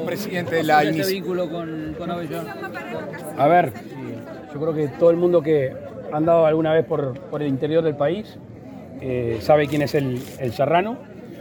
presidente, de la este vínculo con Abellón? A ver, yo creo que todo el mundo que ha andado alguna vez por el interior del país sabe quién es el serrano.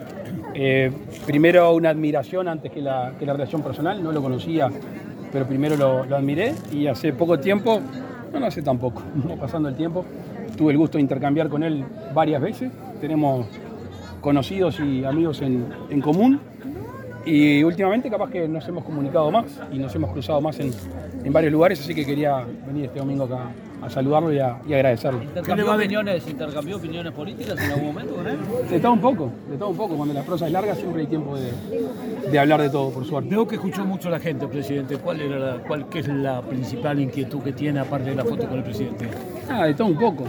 Primero una admiración antes que la relación personal, no lo conocía, pero primero lo admiré y hace poco tiempo, no hace tan poco, no pasando el tiempo, tuve el gusto de intercambiar con él varias veces. Tenemos conocidos y amigos en común y últimamente capaz que nos hemos comunicado más y nos hemos cruzado más en varios lugares, así que quería venir este domingo acá a saludarlo y agradecerle. ¿Intercambió opiniones políticas en algún momento con él? De todo un poco. Cuando la prosa es larga siempre hay tiempo de hablar de todo, por suerte. Veo que escuchó mucho a la gente, presidente. ¿Qué es la principal inquietud que tiene aparte de la foto con el presidente? De todo un poco.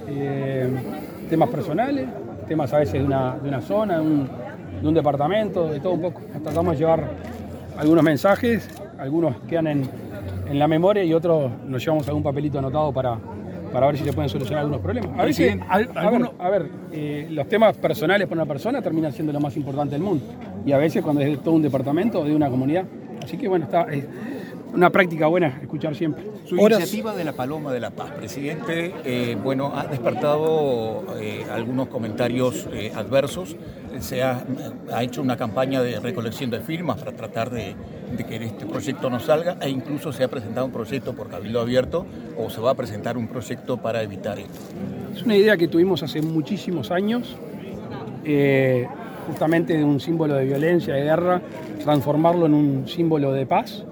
Temas personales, temas a veces de una zona, de un departamento, de todo un poco. Tratamos de llevar algunos mensajes, algunos quedan en la memoria y otros nos llevamos algún papelito anotado para ver si se pueden solucionar algunos problemas. A ver, los temas personales para una persona terminan siendo lo más importante del mundo. Y a veces cuando es de todo un departamento o de una comunidad. Así que bueno, está una práctica buena escuchar siempre. Su iniciativa de la Paloma de la Paz, presidente, ha despertado algunos comentarios adversos. Se ha hecho una campaña de recolección de firmas para tratar de que este proyecto no salga, e incluso se ha presentado un proyecto por Cabildo Abierto, o se va a presentar un proyecto para evitar esto. Es una idea que tuvimos hace muchísimos años, justamente de un símbolo de violencia, de guerra, transformarlo en un símbolo de paz.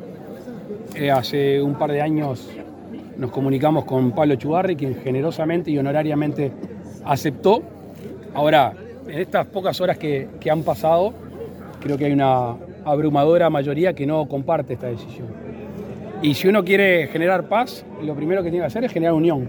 Hace un par de años nos comunicamos con Pablo Echugbarri, quien generosamente y honorariamente aceptó. Ahora, en estas pocas horas que han pasado, creo que hay una abrumadora mayoría que no comparte esta decisión. Y si uno quiere generar paz, lo primero que tiene que hacer es generar unión.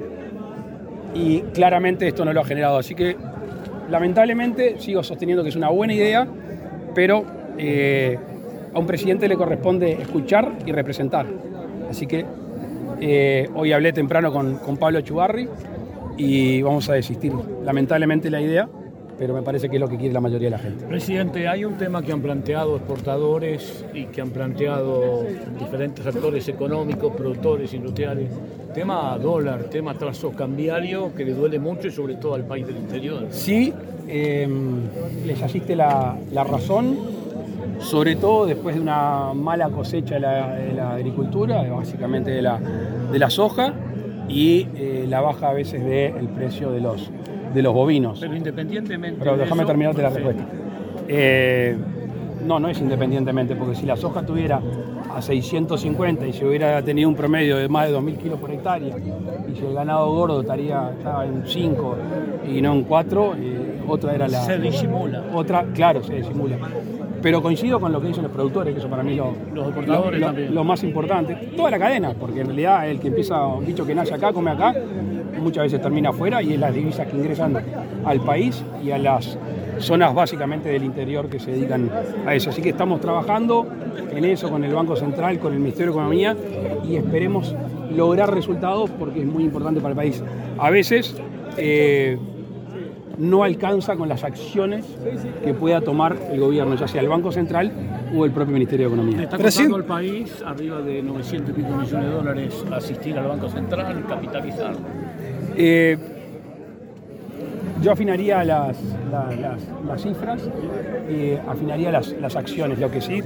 Y claramente esto no lo ha generado. Así que, lamentablemente, sigo sosteniendo que es una buena idea, pero a un presidente le corresponde escuchar y representar. Así que hoy hablé temprano con Pablo Echugbarri y vamos a desistir, lamentablemente, la idea, pero me parece que es lo que quiere la mayoría de la gente. Presidente, hay un tema que han planteado exportadores y que han planteado diferentes actores económicos, productores, industriales. Tema dólar, tema trazo cambiario, que le duele mucho y sobre todo al país del interior. Sí, les asiste la razón, sobre todo después de una mala cosecha de la agricultura, básicamente de la soja, y la baja a veces del precio de los bovinos. Pero independientemente. Pero déjame terminarte la sí. respuesta. No es independientemente, porque si la soja estuviera a 650 y se hubiera tenido un promedio de más de 2.000 kilos por hectárea, y si el ganado gordo estaba en 5 y no en 4, otra era la... Se disimula. Otra, claro, se disimula. Pero coincido con lo que dicen los productores, que eso para mí los exportadores también. Lo más importante. Toda la cadena, porque en realidad el que empieza, un bicho que nace acá, come acá, muchas veces termina afuera, y es las divisas que ingresan al país y a las zonas básicamente del interior que se dedican a eso. Así que estamos trabajando en eso con el Banco Central, con el Ministerio de Economía, y esperemos lograr resultados porque es muy importante para el país. A veces no alcanza con las acciones que pueda tomar el gobierno, ya sea el Banco Central o el propio Ministerio de Economía. ¿Le está costando al país arriba de 900 y pico millones de dólares asistir al Banco Central, capitalizar? Yo afinaría las cifras, afinaría las acciones. Lo que sí,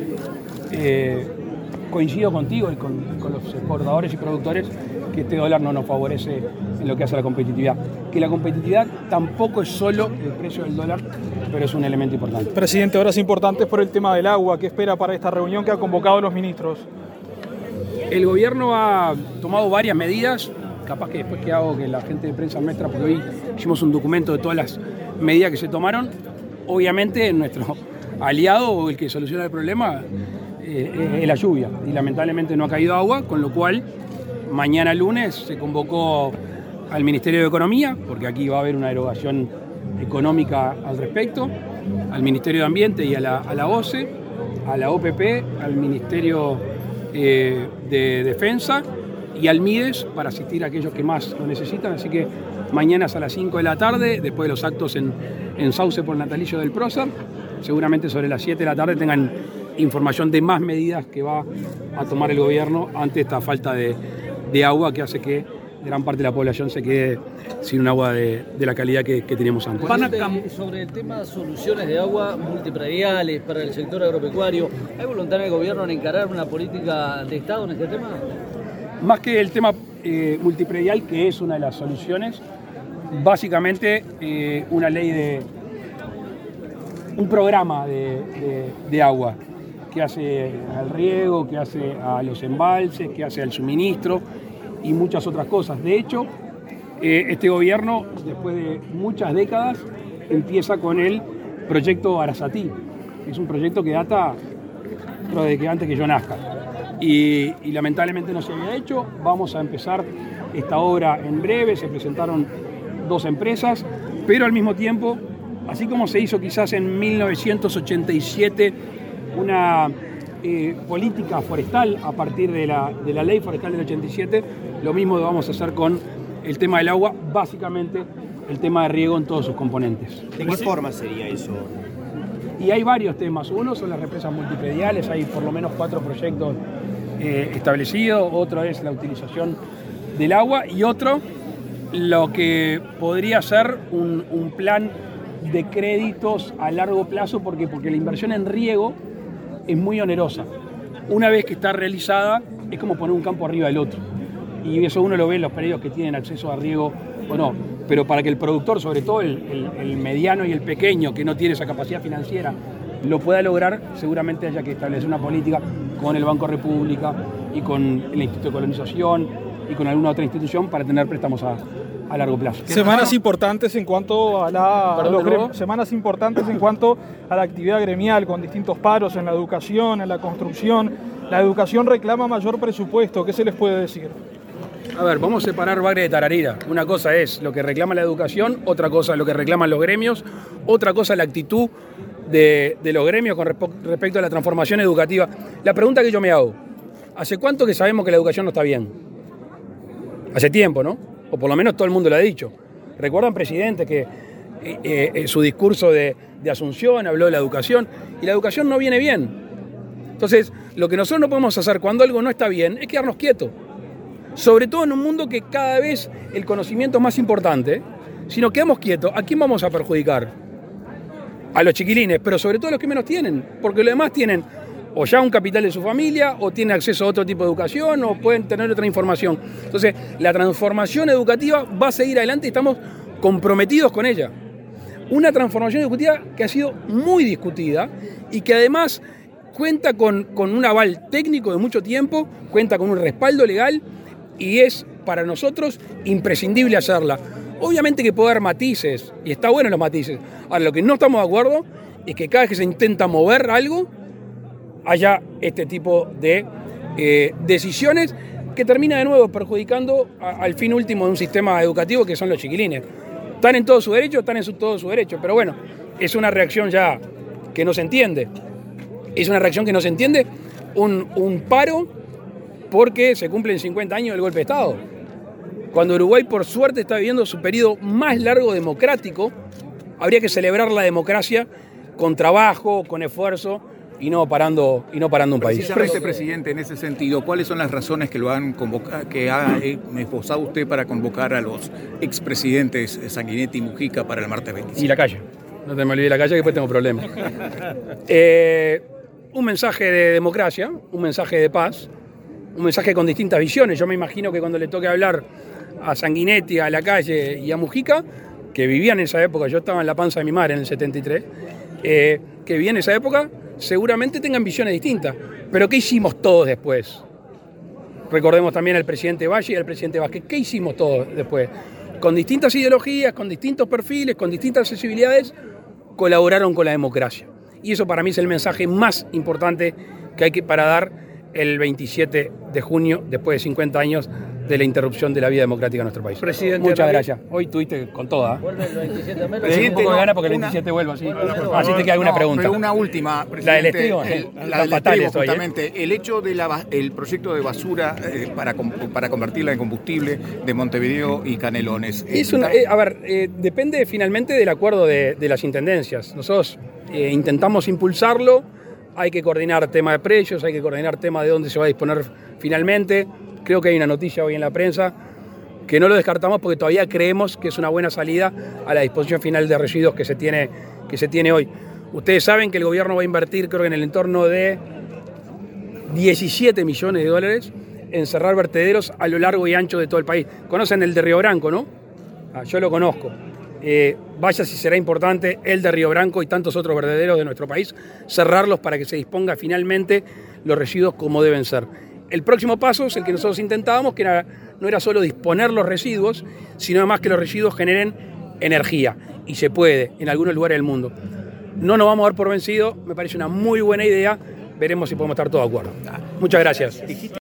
coincido contigo y con los exportadores y productores que este dólar no nos favorece en lo que hace a la competitividad. Que la competitividad tampoco es solo el precio del dólar, pero es un elemento importante. Presidente, horas importantes por el tema del agua. ¿Qué espera para esta reunión que ha convocado a los ministros? El gobierno ha tomado varias medidas. Capaz que después que hago que la gente de prensa nuestra, porque hoy hicimos un documento de todas las medidas que se tomaron. Obviamente nuestro aliado o el que soluciona el problema es la lluvia, y lamentablemente no ha caído agua, con lo cual mañana lunes se convocó al Ministerio de Economía, porque aquí va a haber una erogación económica al respecto, al Ministerio de Ambiente y a la OCE, a la OPP, al Ministerio de Defensa y al MIDES para asistir a aquellos que más lo necesitan. Así que mañana es a las 5 de la tarde, después de los actos en Sauce por el natalicio del prócer, seguramente sobre las 7 de la tarde tengan información de más medidas que va a tomar el gobierno ante esta falta de agua que hace que gran parte de la población se quede sin un agua de la calidad que teníamos antes. Sobre el tema de soluciones de agua multiprediales para el sector agropecuario, ¿hay voluntad del gobierno en encarar una política de Estado en este tema? Más que el tema multipredial, que es una de las soluciones, básicamente una ley un programa de agua que hace al riego, que hace a los embalses, que hace al suministro y muchas otras cosas. De hecho, este gobierno, después de muchas décadas, empieza con el proyecto Arasatí, que es un proyecto que data desde antes que yo nazca. Y lamentablemente no se había hecho. Vamos a empezar esta obra en breve. Se presentaron 2 empresas, pero al mismo tiempo, así como se hizo quizás en 1987 una política forestal a partir de la ley forestal del 87, lo mismo vamos a hacer con el tema del agua, básicamente el tema de riego en todos sus componentes. ¿De qué forma sería eso? Y hay varios temas. Uno son las represas multiprediales, hay por lo menos 4 proyectos establecidos. Otro es la utilización del agua y otro lo que podría ser un plan de créditos a largo plazo porque la inversión en riego es muy onerosa. Una vez que está realizada es como poner un campo arriba del otro. Y eso uno lo ve en los predios que tienen acceso a riego o no. Pero para que el productor, sobre todo el mediano y el pequeño, que no tiene esa capacidad financiera, lo pueda lograr, seguramente haya que establecer una política con el Banco República y con el Instituto de Colonización y con alguna otra institución para tener préstamos a largo plazo. Semanas importantes en cuanto a semanas importantes en cuanto a la actividad gremial, con distintos paros en la educación, en la construcción. La educación reclama mayor presupuesto. ¿Qué se les puede decir? A ver, vamos a separar bagre de tararira. Una cosa es lo que reclama la educación, otra cosa es lo que reclaman los gremios, otra cosa es la actitud de los gremios con respecto a la transformación educativa. La pregunta que yo me hago, ¿hace cuánto que sabemos que la educación no está bien? Hace tiempo, ¿no? O por lo menos todo el mundo lo ha dicho. ¿Recuerdan, presidente, que su discurso de Asunción habló de la educación? Y la educación no viene bien. Entonces, lo que nosotros no podemos hacer cuando algo no está bien es quedarnos quietos. Sobre todo en un mundo que cada vez el conocimiento es más importante. Si nos quedamos quietos, ¿a quién vamos a perjudicar? A los chiquilines, pero sobre todo a los que menos tienen. Porque los demás tienen o ya un capital de su familia, o tienen acceso a otro tipo de educación, o pueden tener otra información. Entonces, la transformación educativa va a seguir adelante y estamos comprometidos con ella. Una transformación educativa que ha sido muy discutida y que además cuenta con un aval técnico de mucho tiempo, cuenta con un respaldo legal y es para nosotros imprescindible hacerla. Obviamente que puede haber matices, y está bueno los matices. Ahora, lo que no estamos de acuerdo es que cada vez que se intenta mover algo, haya este tipo de decisiones que termina de nuevo perjudicando al fin último de un sistema educativo que son los chiquilines. Están en todo su derecho, pero bueno, es una reacción ya que no se entiende. Es una reacción que no se entiende, un paro porque se cumplen 50 años del golpe de Estado. Cuando Uruguay, por suerte, está viviendo su periodo más largo democrático, habría que celebrar la democracia con trabajo, con esfuerzo, y no parando un país. Precisamente, presidente, en ese sentido, ¿cuáles son las razones que lo han convocado, que ha esbozado usted para convocar a los expresidentes Sanguinetti y Mujica para el martes 25? Y la calle. No te me olvides la calle, que después tengo problemas. Un mensaje de democracia, un mensaje de paz, un mensaje con distintas visiones. Yo me imagino que cuando le toque hablar a Sanguinetti, a la calle y a Mujica, que vivían en esa época, yo estaba en la panza de mi madre en el 73, que vivían en esa época, seguramente tengan visiones distintas. Pero ¿qué hicimos todos después? Recordemos también al presidente Valle y al presidente Vázquez. ¿Qué hicimos todos después? Con distintas ideologías, con distintos perfiles, con distintas sensibilidades, colaboraron con la democracia. Y eso para mí es el mensaje más importante que hay para dar el 27 de junio, después de 50 años de la interrupción de la vida democrática en nuestro país. Presidente, muchas gracias. Hoy tuviste con toda. Vuelve el 27 de mayo. Un poco de gana porque el 27 vuelvo así. Así te queda alguna pregunta. Pero una última, presidente. La del estribo. La del estribo, justamente. El hecho del proyecto de basura para convertirla en combustible de Montevideo y Canelones. Depende finalmente del acuerdo de las intendencias. Nosotros intentamos impulsarlo hay que coordinar tema de precios, hay que coordinar tema de dónde se va a disponer finalmente. Creo que hay una noticia hoy en la prensa que no lo descartamos porque todavía creemos que es una buena salida a la disposición final de residuos que se tiene hoy. Ustedes saben que el gobierno va a invertir, creo que en el entorno de 17 millones de dólares en cerrar vertederos a lo largo y ancho de todo el país. Conocen el de Río Branco, ¿no? Yo lo conozco. Vaya si será importante el de Río Branco y tantos otros vertederos de nuestro país, cerrarlos para que se disponga finalmente los residuos como deben ser. El próximo paso es el que nosotros intentábamos, que no era solo disponer los residuos, sino además que los residuos generen energía. Y se puede en algunos lugares del mundo. No nos vamos a dar por vencido, me parece una muy buena idea, veremos si podemos estar todos de acuerdo. Muchas gracias.